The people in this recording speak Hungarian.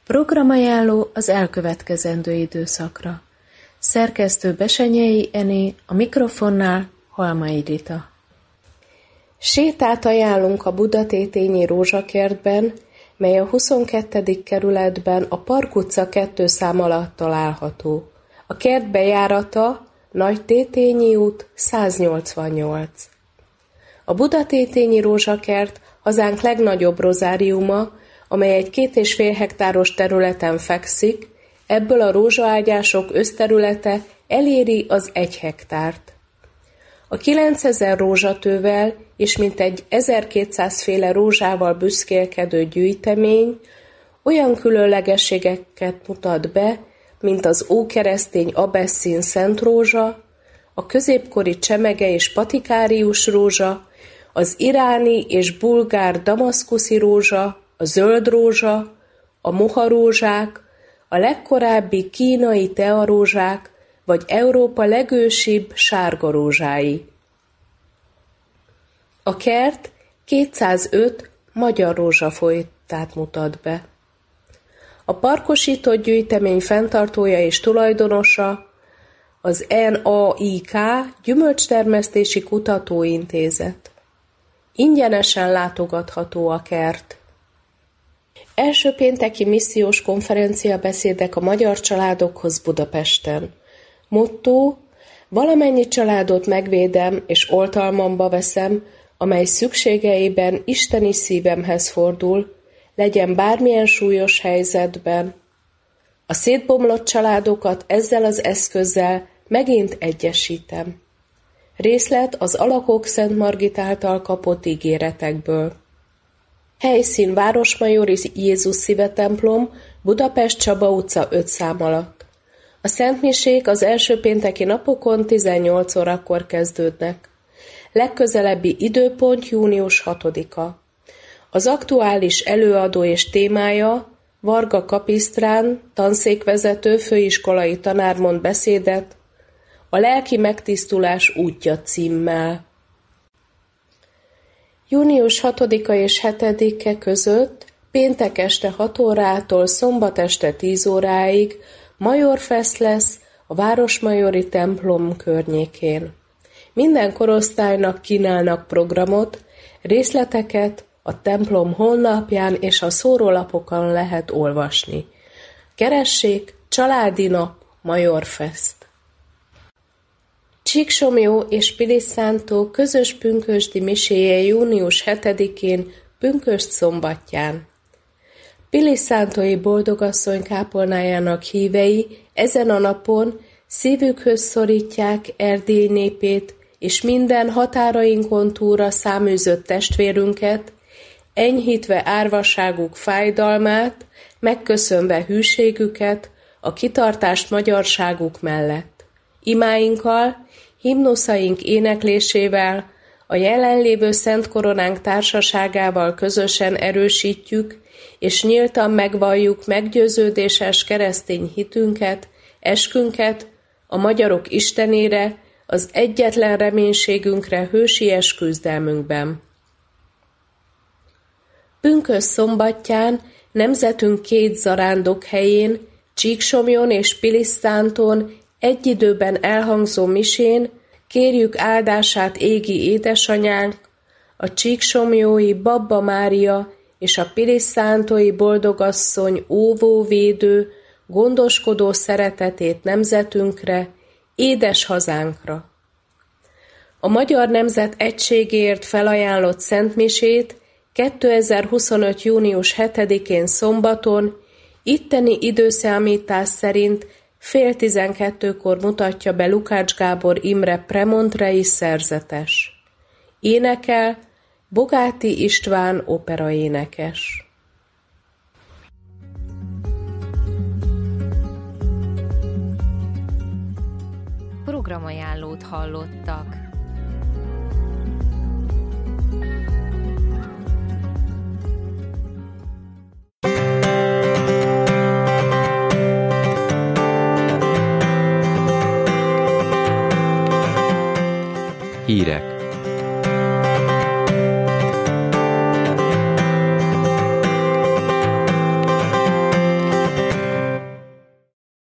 Programajánló az elkövetkezendő időszakra. Szerkesztő Besenyei Ené, a mikrofonnál Halmai Rita. Sétát ajánlunk a Budatétényi Rózsakertben, mely a 22. kerületben a Park utca 2 szám alatt található. A kert bejárata Nagytétényi út 188. A Budatétényi Rózsakert hazánk legnagyobb rozáriuma, amely egy 2,5 hektáros területen fekszik, ebből a rózsaágyások összterülete eléri az 1 hektárt. A 9000 rózsatővel és mintegy 1200 féle rózsával büszkélkedő gyűjtemény olyan különlegességeket mutat be, mint az ókeresztény abesszín szentrózsa, a középkori csemege és patikárius rózsa, az iráni és bulgár damaszkuszi rózsa, a zöld rózsa, a moharózsák, a legkorábbi kínai tearózsák, vagy Európa legősibb sárga rózsái. A kert 205 magyar rózsafajtát mutat be. A parkosított gyűjtemény fenntartója és tulajdonosa az NAIK Gyümölcstermesztési Kutatóintézet. Ingyenesen látogatható a kert. Első pénteki missziós konferencia beszédek a magyar családokhoz Budapesten. Motto: valamennyi családot megvédem és oltalmamba veszem, amely szükségeiben isteni szívemhez fordul, legyen bármilyen súlyos helyzetben. A szétbomlott családokat ezzel az eszközzel megint egyesítem. Részlet az Alakok Szent Margit által kapott ígéretekből. Helyszín Városmajori Jézus Szíve templom, Budapest Csaba utca 5 szám alatt. A szentmisék az első pénteki napokon 18 órakor kezdődnek. Legközelebbi időpont június 6-a. Az aktuális előadó és témája Varga Kapisztrán, tanszékvezető, főiskolai tanár mond beszédet a Lelki megtisztulás útja címmel. Június 6-a és 7-e között péntek este 6 órától szombat este 10 óráig Majorfest lesz a Városmajori templom környékén. Minden korosztálynak kínálnak programot, részleteket a templom honlapján és a szórólapokon lehet olvasni. Keressék Családi Nap Majorfest. Csíksomlyó és Pilisszántó közös pünkösdi miséje június 7-én pünkösd szombatján. Pilisszántói boldogasszony kápolnájának hívei ezen a napon szívükhöz szorítják Erdély népét és minden határainkon túlra száműzött testvérünket, enyhítve árvaságuk fájdalmát, megköszönve hűségüket, a kitartást magyarságuk mellett. Imáinkkal, himnuszaink éneklésével, a jelenlévő Szent Koronánk társaságával közösen erősítjük, és nyíltan megvalljuk meggyőződéses keresztény hitünket, eskünket a magyarok Istenére, az egyetlen reménységünkre hősies küzdelmünkben. Pünkösd szombatján nemzetünk 2 zarándok helyén, Csíksomlyon és Piliszszánton egy időben elhangzó misén kérjük áldását égi édesanyánk, a csíksomlyói Babba Mária és a pilisszántói boldogasszony óvóvédő, gondoskodó szeretetét nemzetünkre, édes hazánkra. A magyar nemzet egységéért felajánlott szentmisét 2025. június 7-én szombaton, itteni időszámítás szerint 11:30 mutatja be Lukács Gábor Imre premontrei szerzetes. Énekel Bogáti István operaénekes. Programajánlót hallottak.